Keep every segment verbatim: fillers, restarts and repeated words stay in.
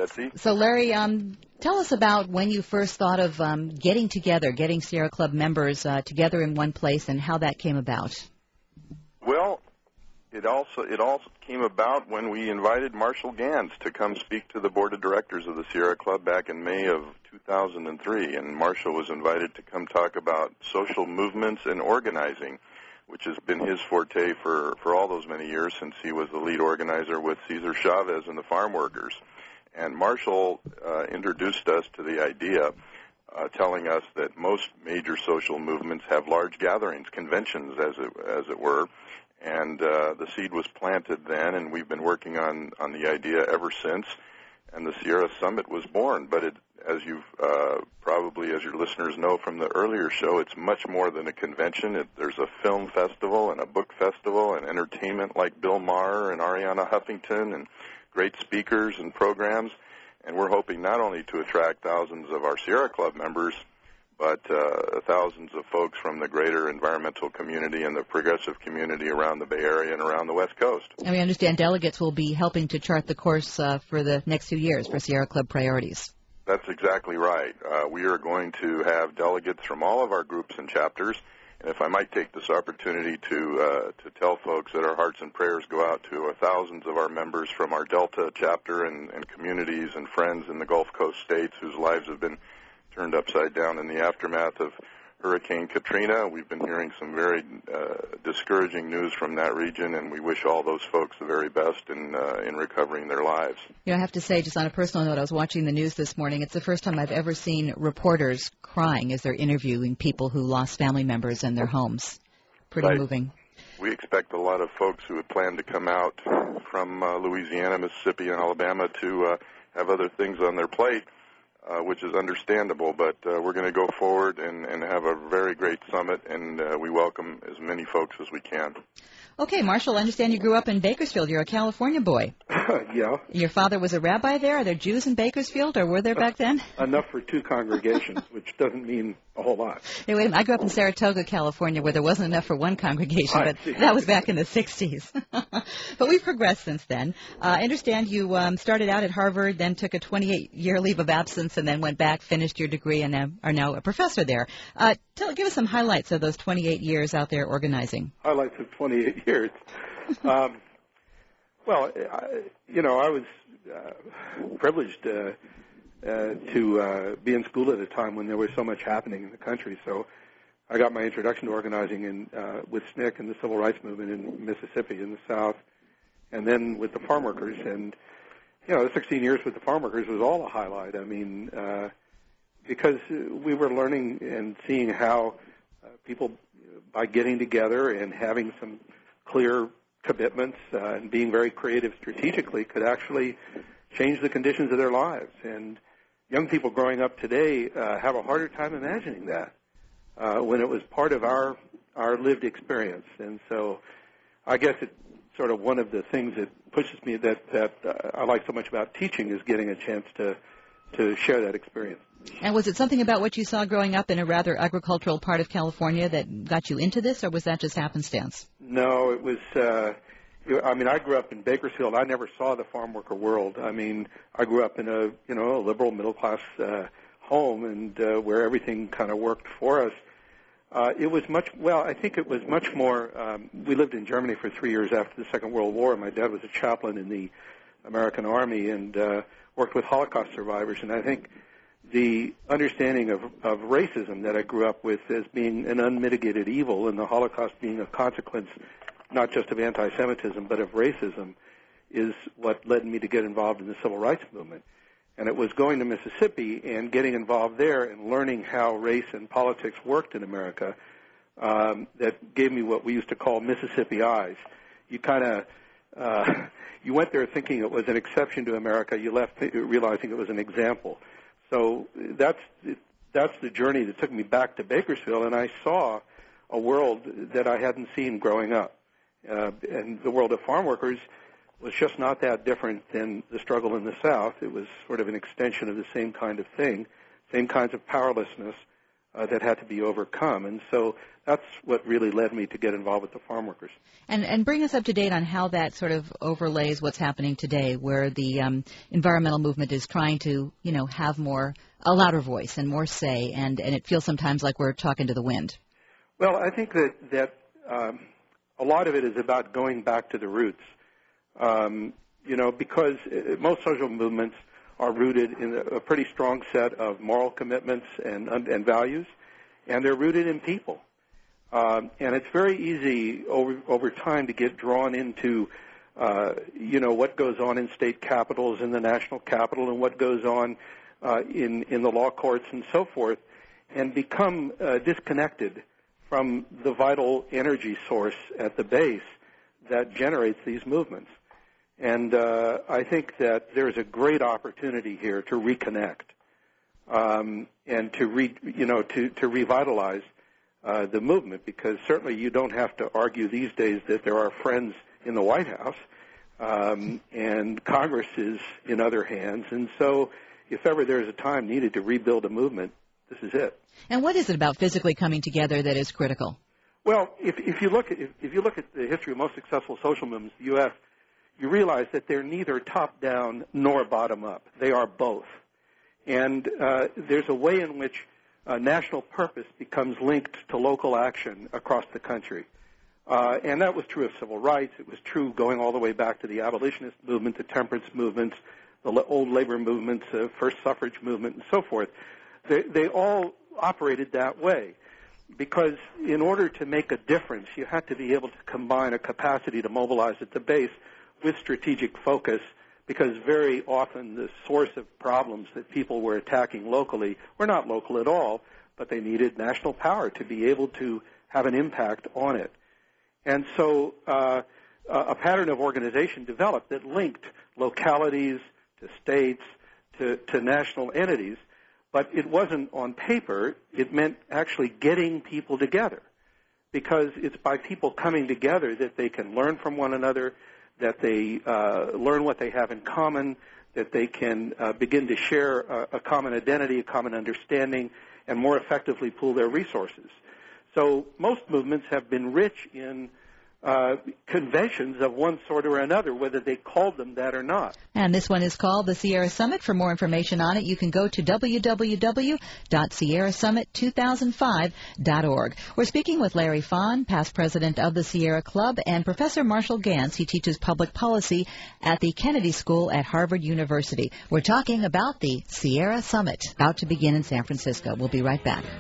Betsy. So, Larry, um, tell us about when you first thought of um, getting together, getting Sierra Club members uh, together in one place, and how that came about. Well, it also it also came about when we invited Marshall Gans to come speak to the board of directors of the Sierra Club back in May of two thousand three, and Marshall was invited to come talk about social movements and organizing, which has been his forte for, for all those many years since he was the lead organizer with Cesar Chavez and the farm workers. And Marshall uh, introduced us to the idea, uh, telling us that most major social movements have large gatherings, conventions, as it, as it were, and uh, the seed was planted then, and we've been working on, on the idea ever since, and the Sierra Summit was born. But it, as you've uh, probably, as your listeners know from the earlier show, it's much more than a convention. It, there's a film festival and a book festival and entertainment like Bill Maher and Ariana Huffington and great speakers and programs. And we're hoping not only to attract thousands of our Sierra Club members, but uh, thousands of folks from the greater environmental community and the progressive community around the Bay Area and around the West Coast. And we understand delegates will be helping to chart the course uh, for the next few years for Sierra Club priorities. That's exactly right. Uh, we are going to have delegates from all of our groups and chapters. And if I might take this opportunity to uh, to tell folks that our hearts and prayers go out to uh, thousands of our members from our Delta chapter and, and communities and friends in the Gulf Coast states whose lives have been turned upside down in the aftermath of Hurricane Katrina. We've been hearing some very uh, discouraging news from that region, and we wish all those folks the very best in uh, in recovering their lives. You know, I have to say, just on a personal note, I was watching the news this morning. It's the first time I've ever seen reporters crying as they're interviewing people who lost family members in their homes. Pretty right. moving. We expect a lot of folks who had planned to come out from uh, Louisiana, Mississippi, and Alabama to uh, have other things on their plate. Uh, which is understandable, but uh, we're going to go forward and, and have a very great summit, and uh, we welcome as many folks as we can. Okay, Marshall, I understand you grew up in Bakersfield. You're a California boy. Yeah. Your father was a rabbi there? Are there Jews in Bakersfield, or were there back then? Enough for two congregations, which doesn't mean a whole lot. Hey, wait a minute. I grew up in Saratoga, California, where there wasn't enough for one congregation, I but see. that was back in the sixties. But we've progressed since then. Uh, I understand you um, started out at Harvard, then took a twenty-eight-year leave of absence, and then went back, finished your degree, and uh, are now a professor there. Uh, tell, give us some highlights of those twenty-eight years out there organizing. Highlights of twenty-eight years. um, well, I, you know, I was uh, privileged uh, uh, to uh, be in school at a time when there was so much happening in the country. So I got my introduction to organizing in, uh, with S N C C and the Civil Rights Movement in Mississippi in the South, and then with the farm workers. And, you know, the sixteen years with the farm workers was all a highlight. I mean, uh, because we were learning and seeing how uh, people, by getting together and having some clear commitments uh, and being very creative strategically, could actually change the conditions of their lives. And young people growing up today uh, have a harder time imagining that uh, when it was part of our our lived experience. And so I guess it's sort of one of the things that pushes me that, that uh, I like so much about teaching is getting a chance to, to share that experience. And was it something about what you saw growing up in a rather agricultural part of California that got you into this, or was that just happenstance? No, it was, uh, I mean, I grew up in Bakersfield. I never saw the farm worker world. I mean, I grew up in a, you know, a liberal middle-class uh, home and uh, where everything kind of worked for us. Uh, it was much, well, I think it was much more, um, we lived in Germany for three years after the Second World War. My dad was a chaplain in the American Army and uh, worked with Holocaust survivors, and I think the understanding of, of racism that I grew up with as being an unmitigated evil and the Holocaust being a consequence not just of anti-Semitism but of racism is what led me to get involved in the Civil Rights Movement. And it was going to Mississippi and getting involved there and learning how race and politics worked in America um, that gave me what we used to call Mississippi eyes. You kind of uh, you went there thinking it was an exception to America. You left realizing it was an example. So that's that's the journey that took me back to Bakersfield, and I saw a world that I hadn't seen growing up. Uh, and the world of farm workers was just not that different than the struggle in the South. It was sort of an extension of the same kind of thing, same kinds of powerlessness, uh, that had to be overcome. And so that's what really led me to get involved with the farm workers. And, and bring us up to date on how that sort of overlays what's happening today, where the um, environmental movement is trying to, you know, have more, a louder voice and more say, and, and it feels sometimes like we're talking to the wind. Well, I think that, that um, a lot of it is about going back to the roots, um, you know, because most social movements are rooted in a pretty strong set of moral commitments and, and values, and they're rooted in people. Um, and it's very easy over, over time to get drawn into, uh, you know, what goes on in state capitals and the national capital and what goes on uh, in, in the law courts and so forth, and become uh, disconnected from the vital energy source at the base that generates these movements. And uh, I think that there's a great opportunity here to reconnect um, and to, re, you know, to, to revitalize Uh, the movement, because certainly you don't have to argue these days that there are friends in the White House, um, and Congress is in other hands. And so if ever there's a time needed to rebuild a movement, this is it. And what is it about physically coming together that is critical? Well, if, if you look at if, if you look at the history of most successful social movements in the U S, you realize that they're neither top-down nor bottom-up. They are both. And uh, there's a way in which Uh, national purpose becomes linked to local action across the country. Uh, and that was true of civil rights. It was true going all the way back to the abolitionist movement, the temperance movements, the old labor movements, the first suffrage movement, and so forth. They, they all operated that way because in order to make a difference, you had to be able to combine a capacity to mobilize at the base with strategic focus, because very often the source of problems that people were attacking locally were not local at all, but they needed national power to be able to have an impact on it. And so uh, a pattern of organization developed that linked localities to states to, to national entities, but it wasn't on paper. It meant actually getting people together, because it's by people coming together that they can learn from one another, that they uh, learn what they have in common, that they can uh, begin to share a, a common identity, a common understanding, and more effectively pool their resources. So most movements have been rich in uh, conventions of one sort or another, whether they called them that or not. And this one is called the Sierra Summit. For more information on it, you can go to w w w dot sierra summit two thousand five dot org. We're speaking with Larry Fahn, past president of the Sierra Club, and Professor Marshall Ganz. He teaches public policy at the Kennedy School at Harvard University. We're talking about the Sierra Summit, about to begin in San Francisco. We'll be right back.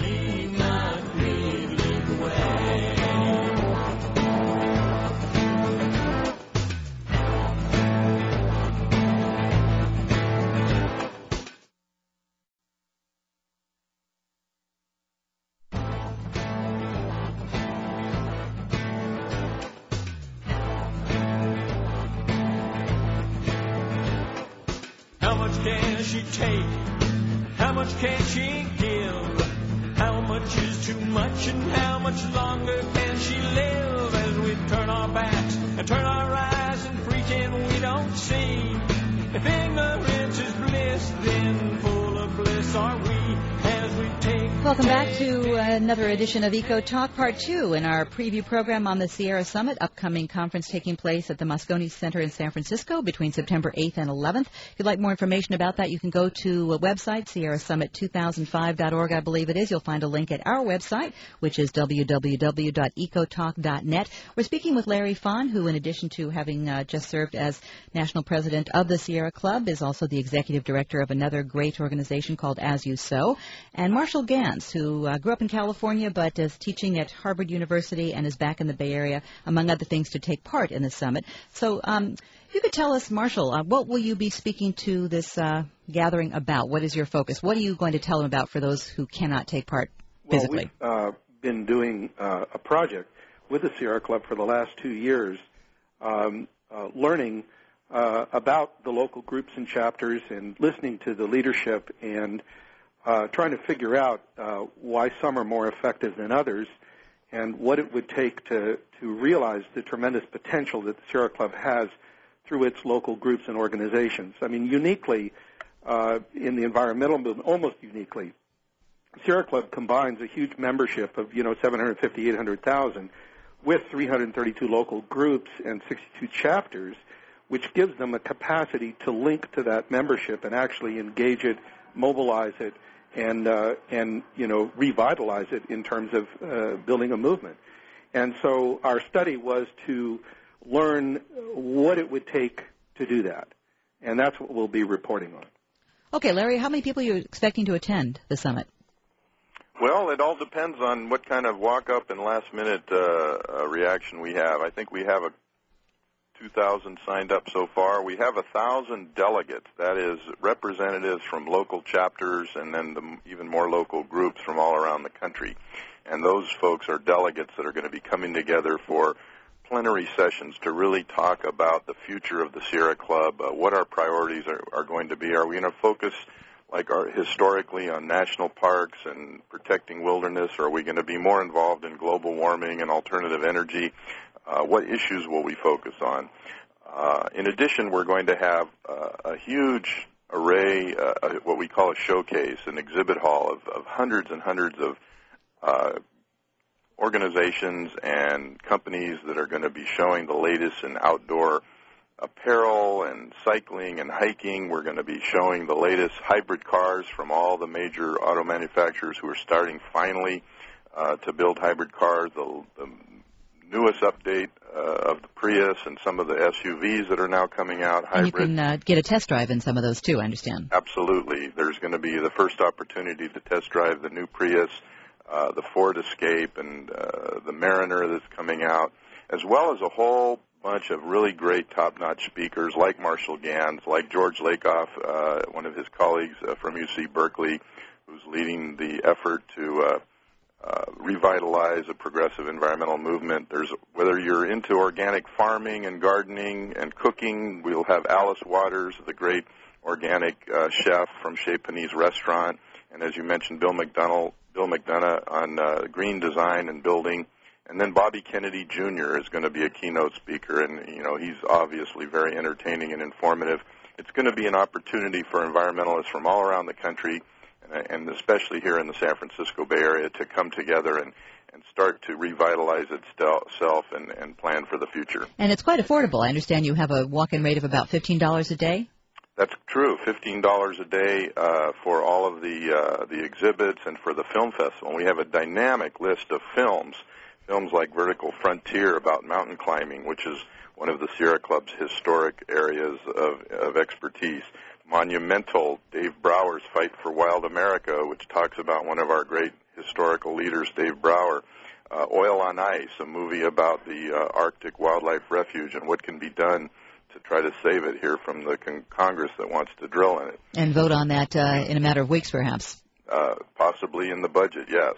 How much can she take? How much can she give? How much is too much and how much longer can she live? As we turn our backs and turn our eyes and pretend we don't see. If ignorance is bliss, then full of bliss are we as we take. Welcome back to another edition of Eco Talk, Part two, in our preview program on the Sierra Summit, upcoming conference taking place at the Moscone Center in San Francisco between September eighth and eleventh. If you'd like more information about that, you can go to a website, sierra summit two thousand five dot org, I believe it is. You'll find a link at our website, which is w w w dot eco talk dot net. We're speaking with Larry Fahn, who, in addition to having uh, just served as national president of the Sierra Club, is also the executive director of another great organization called As You Sow, and Marshall Ganz, who uh, grew up in California but is teaching at Harvard University and is back in the Bay Area, among other things, to take part in the summit. So um, you could tell us, Marshall, uh, what will you be speaking to this uh, gathering about? What is your focus? What are you going to tell them about for those who cannot take part physically? Well, we've uh, been doing uh, a project with the Sierra Club for the last two years, um, uh, learning uh, about the local groups and chapters and listening to the leadership and Uh, trying to figure out uh, why some are more effective than others and what it would take to, to realize the tremendous potential that the Sierra Club has through its local groups and organizations. I mean, uniquely uh, in the environmental movement, almost uniquely, Sierra Club combines a huge membership of, you know, seven hundred fifty, eight hundred thousand with three hundred thirty-two local groups and sixty-two chapters, which gives them a capacity to link to that membership and actually engage it, mobilize it, and, uh, and you know, revitalize it in terms of uh, building a movement. And so our study was to learn what it would take to do that. And that's what we'll be reporting on. Okay, Larry, how many people are you expecting to attend the summit? Well, it all depends on what kind of walk-up and last-minute uh, uh, reaction we have. I think we have a two thousand signed up so far. We have one thousand delegates, that is representatives from local chapters and then the even more local groups from all around the country. And those folks are delegates that are going to be coming together for plenary sessions to really talk about the future of the Sierra Club, uh, what our priorities are, are going to be. Are we going to focus like our, historically on national parks and protecting wilderness, or are we going to be more involved in global warming and alternative energy? Uh, what issues will we focus on? Uh, in addition, we're going to have uh, a huge array, uh, what we call a showcase, an exhibit hall of, of hundreds and hundreds of uh, organizations and companies that are going to be showing the latest in outdoor apparel and cycling and hiking. We're going to be showing the latest hybrid cars from all the major auto manufacturers who are starting finally uh, to build hybrid cars, the, the newest update uh, of the Prius and some of the S U Vs that are now coming out, hybrid. And you can uh, get a test drive in some of those too, I understand. Absolutely. There's going to be the first opportunity to test drive the new Prius, uh, the Ford Escape, and uh, the Mariner that's coming out, as well as a whole bunch of really great top-notch speakers like Marshall Gans, like George Lakoff, uh, one of his colleagues uh, from U C Berkeley, who's leading the effort to uh, uh, revitalize a progressive environmental movement. There's whether you're into organic farming and gardening and cooking, we'll have Alice Waters, the great organic uh, chef from Chez Panisse Restaurant, and as you mentioned, Bill McDonough, Bill McDonough on uh, green design and building. And then Bobby Kennedy Junior is going to be a keynote speaker, and, you know, he's obviously very entertaining and informative. It's going to be an opportunity for environmentalists from all around the country, and especially here in the San Francisco Bay Area, to come together and, and start to revitalize itself and, and plan for the future. And it's quite affordable. I understand you have a walk-in rate of about fifteen dollars a day? That's true, fifteen dollars a day uh, for all of the, uh, the exhibits and for the film festival. And we have a dynamic list of films. Films like Vertical Frontier about mountain climbing, which is one of the Sierra Club's historic areas of, of expertise. Monumental, Dave Brower's Fight for Wild America, which talks about one of our great historical leaders, Dave Brower. Uh, Oil on Ice, a movie about the uh, Arctic Wildlife Refuge and what can be done to try to save it here from the con- Congress that wants to drill in it. And vote on that uh, in a matter of weeks, perhaps. Uh, possibly in the budget, yes.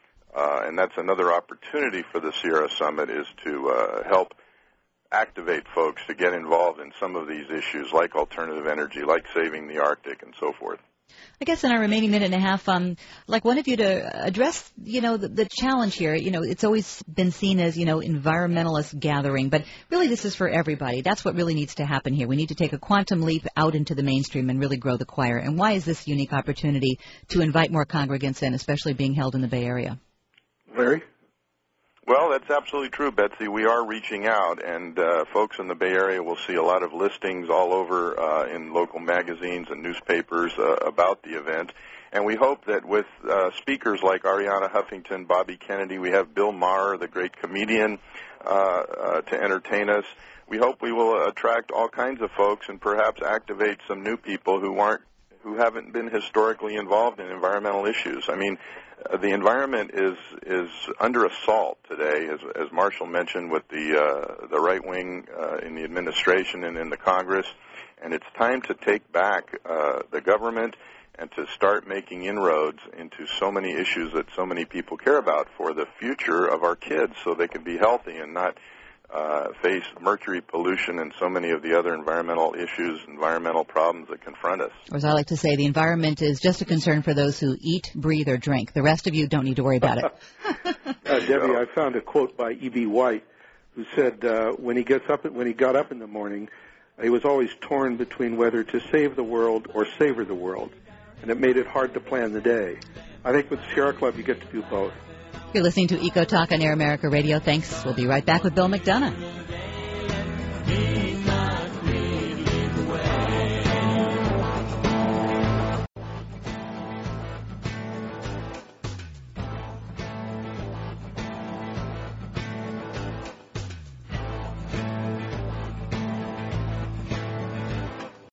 Uh, and that's another opportunity for the Sierra Summit, is to uh, help activate folks to get involved in some of these issues like alternative energy, like saving the Arctic, and so forth. I guess in our remaining minute and a half, um, like one of you to address, you know, the, the challenge here. You know, it's always been seen as, you know, environmentalist gathering, but really this is for everybody. That's what really needs to happen here. We need to take a quantum leap out into the mainstream and really grow the choir. And why is this unique opportunity to invite more congregants in, especially being held in the Bay Area? Larry? Well, that's absolutely true, Betsy. We are reaching out, and uh, folks in the Bay Area will see a lot of listings all over uh, in local magazines and newspapers uh, about the event. And we hope that with uh, speakers like Ariana Huffington, Bobby Kennedy, we have Bill Maher, the great comedian, uh, uh, to entertain us. We hope we will attract all kinds of folks and perhaps activate some new people who aren't, who haven't been historically involved in environmental issues. I mean, Uh, the environment is is under assault today, as, as Marshall mentioned, with the uh, the right wing uh, in the administration and in the Congress, and it's time to take back uh, the government and to start making inroads into so many issues that so many people care about for the future of our kids, so they can be healthy and not uh, face mercury pollution and so many of the other environmental issues, environmental problems that confront us. Or as I like to say, the environment is just a concern for those who eat, breathe, or drink. The rest of you don't need to worry about it. uh, Debbie, I found a quote by E B. White, who said uh, when he gets up, when he got up in the morning, he was always torn between whether to save the world or savor the world, and it made it hard to plan the day. I think with Sierra Club you get to do both. You're listening to Eco Talk on Air America Radio. Thanks. We'll be right back with Bill McDonough.